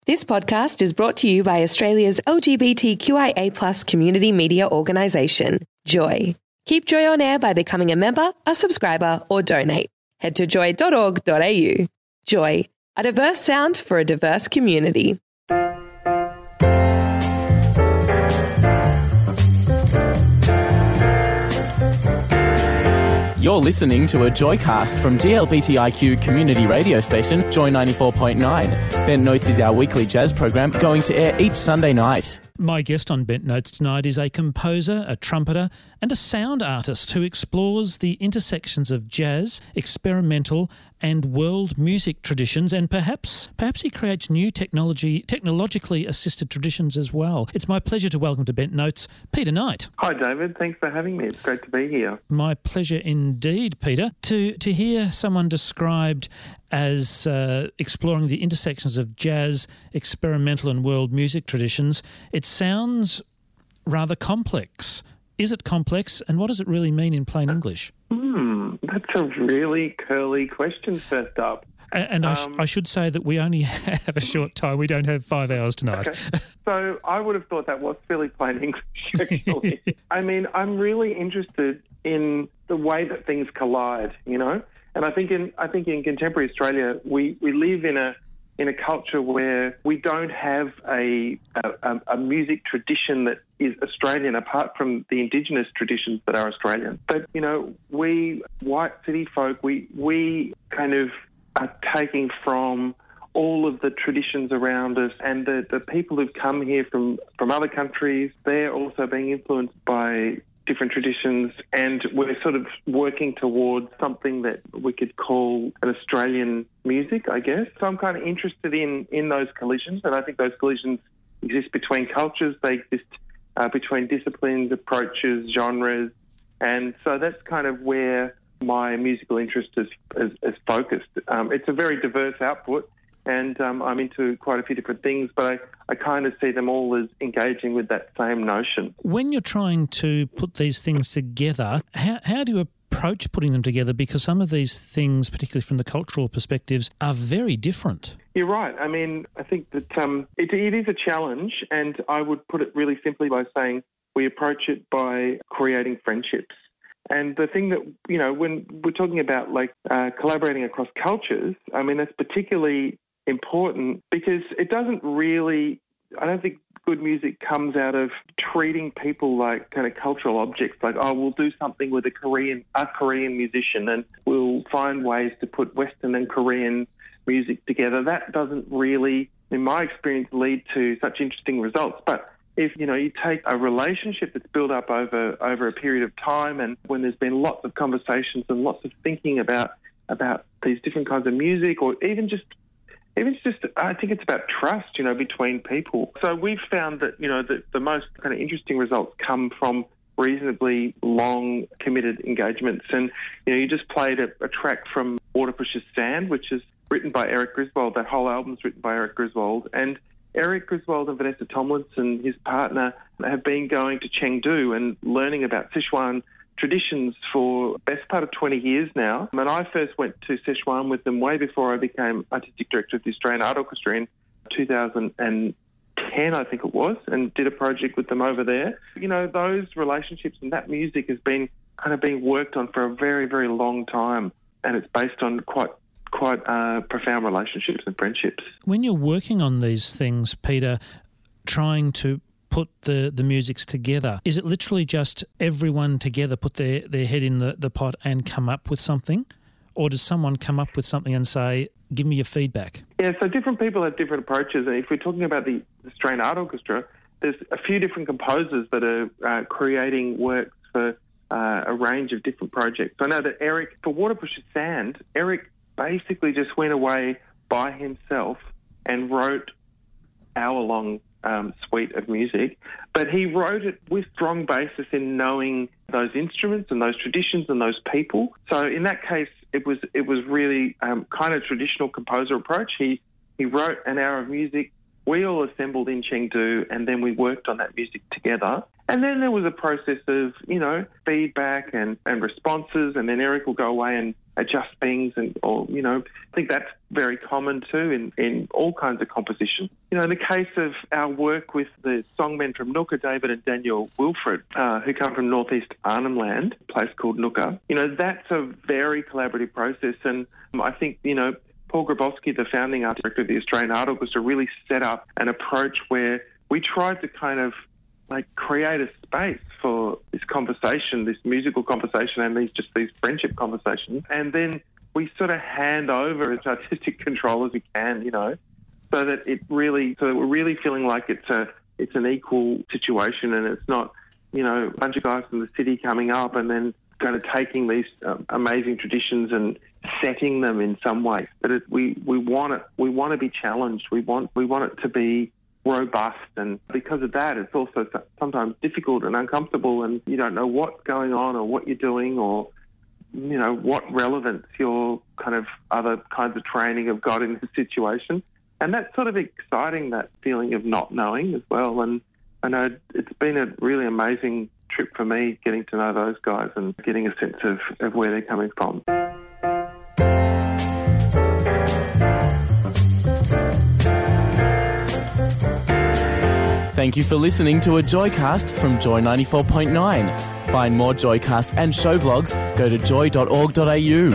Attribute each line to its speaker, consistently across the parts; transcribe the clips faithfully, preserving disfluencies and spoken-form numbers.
Speaker 1: This podcast is brought to you by Australia's L G B T Q I A plus community media organisation, Joy. Keep Joy on air by becoming a member, a subscriber or donate. Head to joy dot org dot a u. Joy, a diverse sound for a diverse community.
Speaker 2: You're listening to a Joycast from G L B T I Q community radio station, Joy ninety-four point nine. Bent Notes is our weekly jazz program going to air each Sunday night.
Speaker 3: My guest on Bent Notes tonight is a composer, a trumpeter and a sound artist who explores the intersections of jazz, experimental and world music traditions, and perhaps perhaps he creates new technology, technologically assisted traditions as well. It's my pleasure to welcome to Bent Notes, Peter Knight.
Speaker 4: Hi David, thanks for having me. It's great to be here.
Speaker 3: My pleasure indeed, Peter. To to hear someone described as uh, exploring the intersections of jazz, experimental and world music traditions, it sounds rather complex. Is it complex, and what does it really mean in plain English?
Speaker 4: Hmm, that's a really curly question first up.
Speaker 3: And I, sh-
Speaker 4: um,
Speaker 3: I should say that we only have a short time. We don't have five hours tonight.
Speaker 4: Okay. So I would have thought that was fairly plain English, actually. I mean, I'm really interested in the way that things collide, you know? And I think in I think in contemporary Australia, we, we live in a in a culture where we don't have a, a a music tradition that is Australian apart from the Indigenous traditions that are Australian. But, you know, we white city folk, we we kind of are taking from all of the traditions around us, and the, the people who've come here from, from other countries, they're also being influenced by different traditions, and we're sort of working towards something that we could call an Australian music, I guess. So I'm kind of interested in, in those collisions, and I think those collisions exist between cultures, they exist uh, between disciplines, approaches, genres, and so that's kind of where my musical interest is, is, is focused. Um, it's a very diverse output, and um, I'm into quite a few different things, but I, I kind of see them all as engaging with that same notion.
Speaker 3: When you're trying to put these things together, how, how do you approach putting them together? Because some of these things, particularly from the cultural perspectives, are very different.
Speaker 4: You're right. I mean, I think that um, it, it is a challenge, and I would put it really simply by saying we approach it by creating friendships. And the thing that, you know, when we're talking about like uh, collaborating across cultures, I mean, that's particularly important because it doesn't really, I don't think good music comes out of treating people like kind of cultural objects, like, oh, we'll do something with a Korean, a Korean musician and we'll find ways to put Western and Korean music together. That doesn't really, in my experience, lead to such interesting results. But if, you know, you take a relationship that's built up over, over a period of time, and when there's been lots of conversations and lots of thinking about, about these different kinds of music, or even just Even just, I think it's about trust, you know, between people. So we've found that, you know, that the most kind of interesting results come from reasonably long, committed engagements. And, you know, you just played a, a track from Water Pushes Sand, which is written by Eric Griswold. That whole album's written by Eric Griswold. And Eric Griswold and Vanessa Tomlinson, his partner, have been going to Chengdu and learning about Sichuan traditions for the best part of twenty years now. And I first went to Sichuan with them way before I became artistic director of the Australian Art Orchestra in two thousand ten, I think it was, and did a project with them over there. You know, those relationships and that music has been kind of being worked on for a very, very long time, and it's based on quite quite uh, profound relationships and friendships.
Speaker 3: When you're working on these things, Peter, trying to put the, the musics together, is it literally just everyone together put their, their head in the, the pot and come up with something? Or does someone come up with something and say, give me your feedback?
Speaker 4: Yeah, so different people have different approaches. And if we're talking about the Australian Art Orchestra, there's a few different composers that are uh, creating works for uh, a range of different projects. I know that Eric, for Water Pushes Sand, Eric basically just went away by himself and wrote hour-long Um, suite of music, but he wrote it with strong basis in knowing those instruments and those traditions and those people. So in that case, it was it was really um, kind of traditional composer approach. He he wrote an hour of music. We all assembled in Chengdu, and then we worked on that music together. And then there was a process of, you know, feedback and, and responses, and then Eric will go away and adjust things, and or you know, I think that's very common too in, in all kinds of composition. You know, in the case of our work with the songmen from Nooka, David and Daniel Wilfred, uh, who come from northeast Arnhem Land, a place called Nooka, you know, that's a very collaborative process, and I think, you know, Paul Grabowski, the founding art director of the Australian Art Orchestra, really set up an approach where we tried to kind of like create a space for this conversation, this musical conversation, and these just these friendship conversations. And then we sort of hand over as artistic control as we can, you know, so that it really, so that we're really feeling like it's a, it's an equal situation, and it's not, you know, a bunch of guys from the city coming up and then kind of taking these um, amazing traditions and setting them in some way. But it, we we want it, we want to be challenged. We want we want it to be robust, and because of that, it's also sometimes difficult and uncomfortable, and you don't know what's going on or what you're doing, or you know what relevance your kind of other kinds of training have got in the situation. And that's sort of exciting, that feeling of not knowing as well. And I know it's been a really amazing trip for me, getting to know those guys and getting a sense of, of where they're coming from.
Speaker 2: Thank you for listening to a Joycast from Joy ninety-four point nine. Find more Joycasts and show blogs, go to joy dot org dot a u.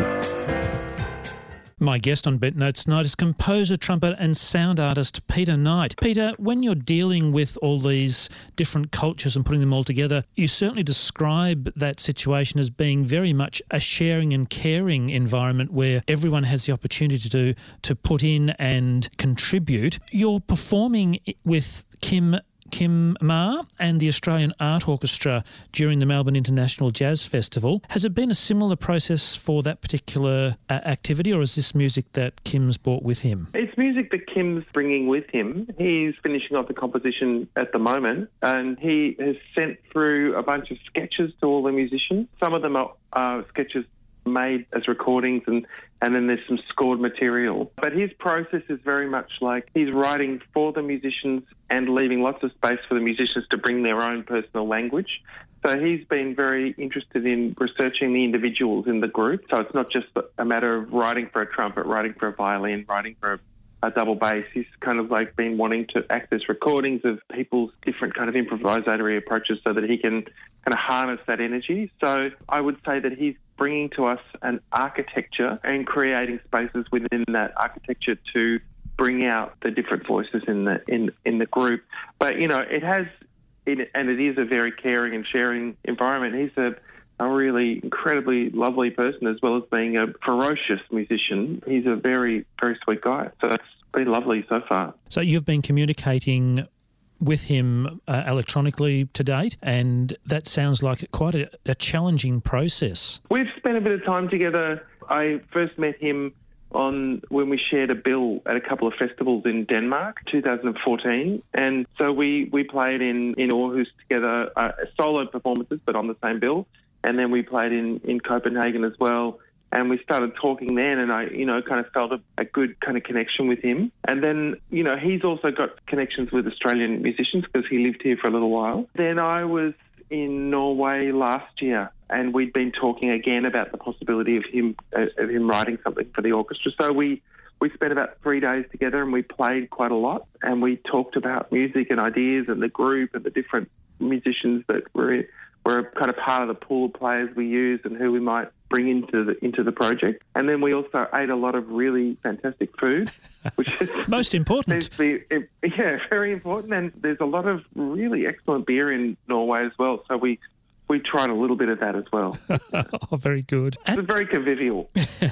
Speaker 3: My guest on Bent Notes tonight is composer, trumpet and sound artist Peter Knight. Peter, when you're dealing with all these different cultures and putting them all together, you certainly describe that situation as being very much a sharing and caring environment where everyone has the opportunity to, to put in and contribute. You're performing with Kim Kim Ma and the Australian Art Orchestra during the Melbourne International Jazz Festival. Has it been a similar process for that particular uh, activity, or is this music that Kim's brought with him?
Speaker 4: It's music that Kim's bringing with him. He's finishing off the composition at the moment, and he has sent through a bunch of sketches to all the musicians. Some of them are uh, sketches made as recordings, and, and then there's some scored material. But his process is very much like he's writing for the musicians and leaving lots of space for the musicians to bring their own personal language. So he's been very interested in researching the individuals in the group. So it's not just a matter of writing for a trumpet, writing for a violin, writing for a a double bass. He's kind of like been wanting to access recordings of people's different kind of improvisatory approaches so that he can kind of harness that energy. So I would say that he's bringing to us an architecture and creating spaces within that architecture to bring out the different voices in the in, in the group. But, you know, it has, it, and it is a very caring and sharing environment. He's a a really incredibly lovely person, as well as being a ferocious musician. He's a very, very sweet guy. So it's been lovely so far.
Speaker 3: So you've been communicating with him uh, electronically to date, and that sounds like quite a, a challenging process.
Speaker 4: We've spent a bit of time together. I first met him on when we shared a bill at a couple of festivals in Denmark, two thousand fourteen. And so we, we played in, in Aarhus together, uh, solo performances, but on the same bill. And then we played in, in Copenhagen as well. And we started talking then, and I, you know, kind of felt a, a good kind of connection with him. And then, you know, he's also got connections with Australian musicians because he lived here for a little while. Then I was in Norway last year, and we'd been talking again about the possibility of him uh, of him writing something for the orchestra. So we, we spent about three days together, and we played quite a lot, and we talked about music and ideas and the group and the different musicians that were were kind of part of the pool of players we use and who we might bring into the into the project. And then we also ate a lot of really fantastic food, which is
Speaker 3: most important.
Speaker 4: Be, yeah, very important. And there's a lot of really excellent beer in Norway as well. So we we tried a little bit of that as well.
Speaker 3: Oh, very good.
Speaker 4: It's very convivial.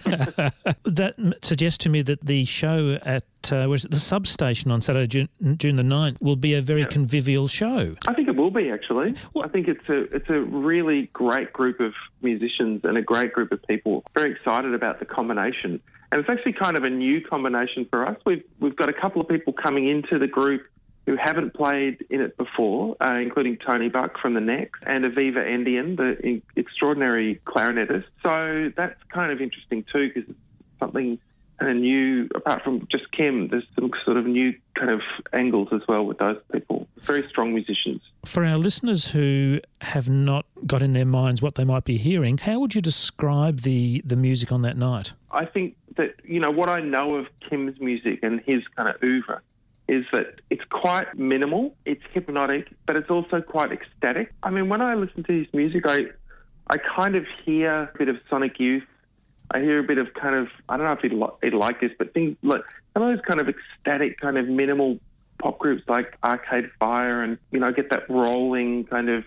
Speaker 3: That suggests to me that the show at uh, was it the Substation on Saturday, June, June the ninth, will be a very yeah. convivial show.
Speaker 4: I think it will be, actually. Well, I think it's a it's a really great group of musicians and a great group of people. Very excited about the combination. And it's actually kind of a new combination for us. We've, we've got a couple of people coming into the group who haven't played in it before, uh, including Tony Buck from the Necks and Aviva Endian, the extraordinary clarinetist. So that's kind of interesting too, because it's something kind of new, apart from just Kim, there's some sort of new kind of angles as well with those people. very strong musicians.
Speaker 3: For our listeners who have not got in their minds what they might be hearing, how would you describe the, the music on that night?
Speaker 4: I think that, you know, what I know of Kim's music and his kind of oeuvre is that it's quite minimal, it's hypnotic, but it's also quite ecstatic. I mean, when I listen to his music, I I kind of hear a bit of Sonic Youth. I hear a bit of kind of, I don't know if he'd, li- he'd like this, but things like some of those kind of ecstatic, kind of minimal pop groups like Arcade Fire, and, you know, get that rolling kind of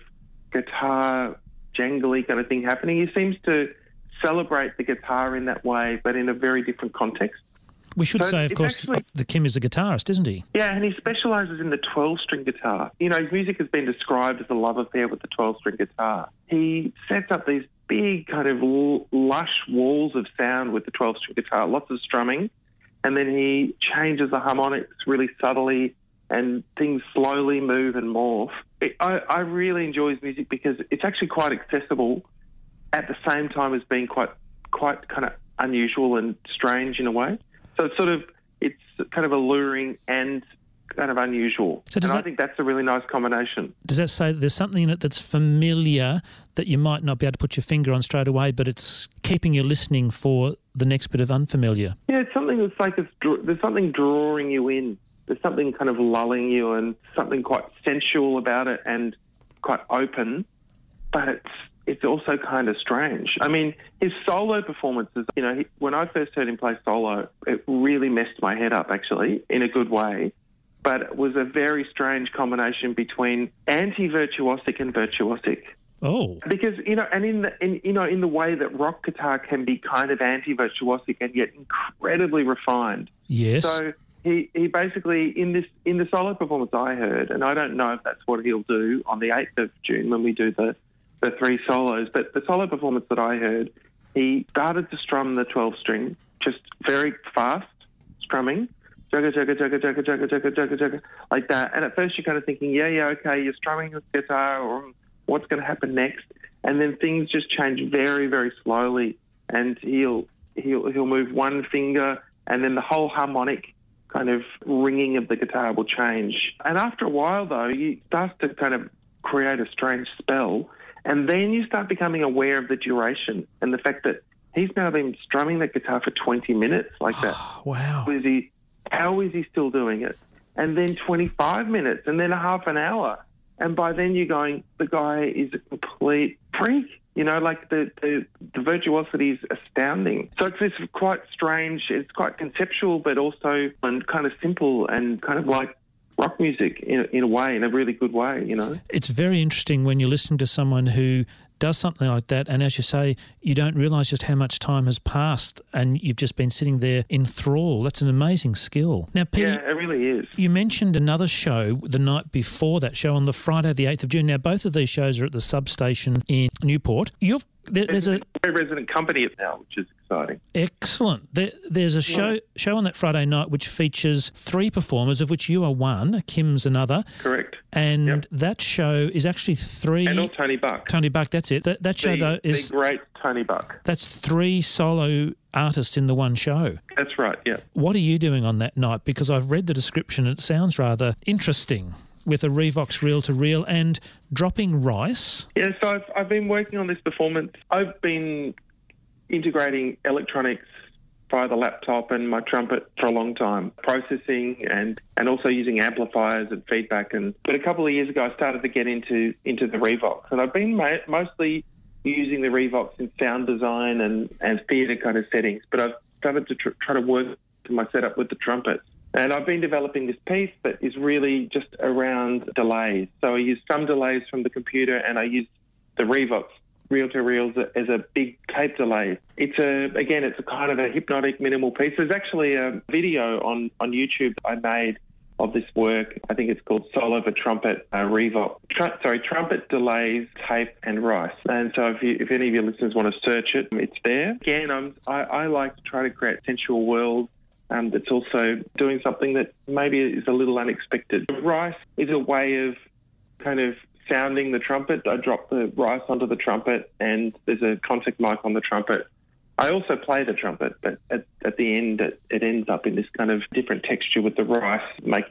Speaker 4: guitar, jangly kind of thing happening. He seems to celebrate the guitar in that way, but in a very different context.
Speaker 3: We should
Speaker 4: So
Speaker 3: say, of
Speaker 4: it's
Speaker 3: course,
Speaker 4: actually-
Speaker 3: that Kim is a guitarist, isn't he?
Speaker 4: Yeah, and he specialises in the twelve-string guitar. You know, his music has been described as a love affair with the twelve-string guitar. He sets up these big kind of l- lush walls of sound with the twelve-string guitar, lots of strumming, and then he changes the harmonics really subtly, and things slowly move and morph. It, I, I really enjoy his music because it's actually quite accessible at the same time as being quite, quite kind of unusual and strange in a way. So it's sort of, it's kind of alluring and kind of unusual.
Speaker 3: So does
Speaker 4: and
Speaker 3: that,
Speaker 4: I think that's a really nice combination.
Speaker 3: does that say that there's something in it that's familiar that you might not be able to put your finger on straight away, but it's keeping you listening for the next bit of unfamiliar?
Speaker 4: Yeah, it's something that's like, it's, there's something drawing you in. There's something kind of lulling you and something quite sensual about it and quite open, but it's it's also kind of strange. I mean, his solo performances, you know, he, when I first heard him play solo, it really messed my head up, actually, in a good way. But it was a very strange combination between anti-virtuosic and virtuosic.
Speaker 3: Oh.
Speaker 4: Because, you know, and in the, in, you know, in the way that rock guitar can be kind of anti-virtuosic and yet incredibly refined.
Speaker 3: Yes.
Speaker 4: So he, he basically, in this in the solo performance I heard, and I don't know if that's what he'll do on the eighth of June when we do the the three solos, but the solo performance that I heard, he started to strum the twelve-string, just very fast strumming, jugga, jugga, jugga, jugga, jugga, jugga, jugga, jugga, like that. And at first you're kind of thinking, yeah, yeah, okay, you're strumming this guitar, or what's going to happen next? And then things just change very, very slowly, and he'll he'll he'll move one finger, and then the whole harmonic kind of ringing of the guitar will change. And after a while, though, he starts to kind of create a strange spell. And then you start becoming aware of the duration and the fact that he's now been strumming that guitar for twenty minutes like that.
Speaker 3: Wow.
Speaker 4: How is he, how is he still doing it? And then twenty-five minutes and then a half an hour. And by then you're going, the guy is a complete freak. You know, like the, the, the virtuosity is astounding. So it's this quite strange, it's quite conceptual, but also and kind of simple and kind of like rock music in, in a way, in a really good way, you know.
Speaker 3: It's very interesting when you're listening to someone who does something like that, and as you say, you don't realise just how much time has passed and you've just been sitting there in thrall. That's an amazing skill. Now, Peter,
Speaker 4: yeah, it really is.
Speaker 3: You mentioned another show the night before that show on the Friday the eighth of June. Now, both of these shows are at the substation in Newport. You've there, There's a
Speaker 4: resident company now, which is exciting.
Speaker 3: Excellent. There, there's a show yeah. show on that Friday night which features three performers, of which you are one. Kim's another.
Speaker 4: Correct.
Speaker 3: And
Speaker 4: yep.
Speaker 3: that show is actually three.
Speaker 4: And all Tony Buck.
Speaker 3: Tony Buck. That's it. That, that show
Speaker 4: the,
Speaker 3: though is
Speaker 4: the great Tony Buck.
Speaker 3: That's three solo artists in the one show.
Speaker 4: That's right. Yeah.
Speaker 3: What are you doing on that night? Because I've read the description. It sounds rather interesting. With a Revox reel-to-reel and dropping rice.
Speaker 4: Yeah, so I've, I've been working on this performance. I've been integrating electronics via the laptop and my trumpet for a long time, processing and, and also using amplifiers and feedback. And But a couple of years ago, I started to get into, into the Revox. And I've been ma- mostly using the Revox in sound design and, and theatre kind of settings. But I've started to tr- try to work to my setup with the trumpet. And I've been developing this piece that is really just around delays. So I use some delays from the computer and I use the Revox reel-to-reels as a big tape delay. It's a, again, it's a kind of a hypnotic minimal piece. There's actually a video on, on YouTube I made of this work. I think it's called Solo for Trumpet uh, Revox. Tr- sorry, Trumpet Delays, Tape and Rice. And so if, you, if any of your listeners want to search it, it's there. Again, I'm, I, I like to try to create sensual worlds. Um, that's also doing something that maybe is a little unexpected. Rice is a way of kind of sounding the trumpet. I drop the rice onto the trumpet and there's a contact mic on the trumpet. I also play the trumpet, but at, at the end it, it ends up in this kind of different texture with the rice, making the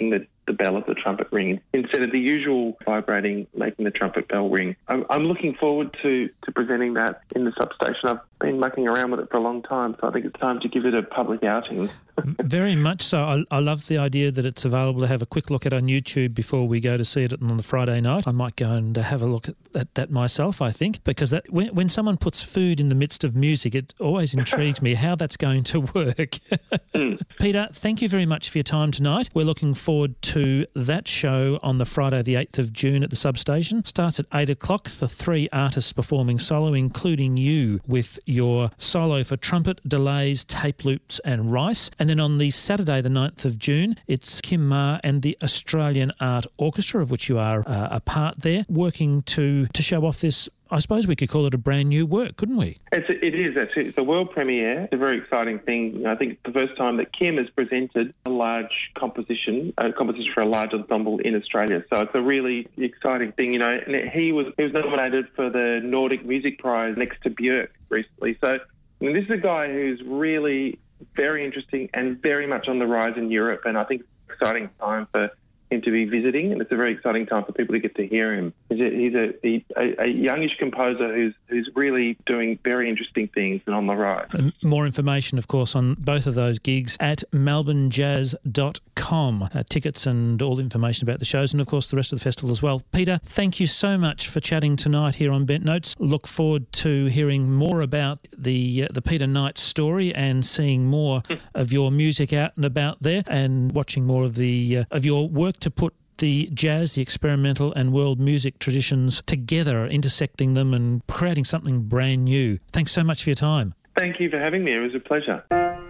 Speaker 4: the bell of the trumpet ring instead of the usual vibrating, making the trumpet bell ring. I'm, I'm looking forward to, to presenting that in the substation. I've been mucking around with it for a long time, so I think it's time to give it a public outing.
Speaker 3: Very much so. I, I love the idea that it's available to have a quick look at on YouTube before we go to see it on the Friday night. I might go and have a look at that, that myself, I think, because that when, when someone puts food in the midst of music, it always intrigues me how that's going to work. mm. Peter, thank you very much for your time tonight. We're looking forward to that show on the Friday the eighth of June at the Substation. Starts at eight o'clock. The three artists performing solo, including you with your solo for trumpet, delays, tape loops and rice. And then on the Saturday the ninth of June, it's Kim Ma and the Australian Art Orchestra, of which you are uh, a part there, working to, to show off this. I suppose we could call it a brand new work, couldn't we?
Speaker 4: It's, it is, actually. It's a world premiere. It's a very exciting thing. I think it's the first time that Kim has presented a large composition, a composition for a large ensemble in Australia. So it's a really exciting thing, you know. And he was he was nominated for the Nordic Music Prize next to Björk recently. So I mean, this is a guy who's really very interesting and very much on the rise in Europe. And I think it's an exciting time for him to be visiting, and it's a very exciting time for people to get to hear him. He's a, he's a, he, a, a youngish composer who's who's really doing very interesting things and on the rise.
Speaker 3: More information, of course, on both of those gigs at melbourne jazz dot com. Uh, tickets and all information about the shows and, of course, the rest of the festival as well. Peter, thank you so much for chatting tonight here on Bent Notes. Look forward to hearing more about the uh, the Peter Knight story and seeing more of your music out and about there, and watching more of the uh, of your work to put the jazz, the experimental and world music traditions together, intersecting them and creating something brand new. Thanks so much for your time.
Speaker 4: Thank you for having me. It was a pleasure.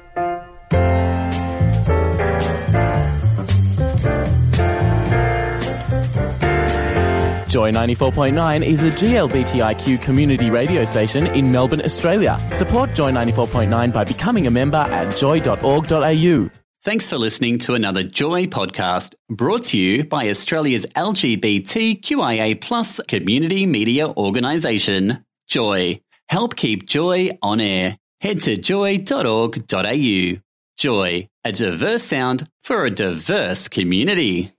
Speaker 2: Joy ninety-four point nine is a G L B T I Q community radio station in Melbourne, Australia. Support Joy ninety-four point nine by becoming a member at joy dot org dot a u.
Speaker 5: Thanks for listening to another Joy podcast, brought to you by Australia's L G B T Q I A plus community media organisation, Joy. Help keep Joy on air. Head to joy dot org dot a u. Joy, a diverse sound for a diverse community.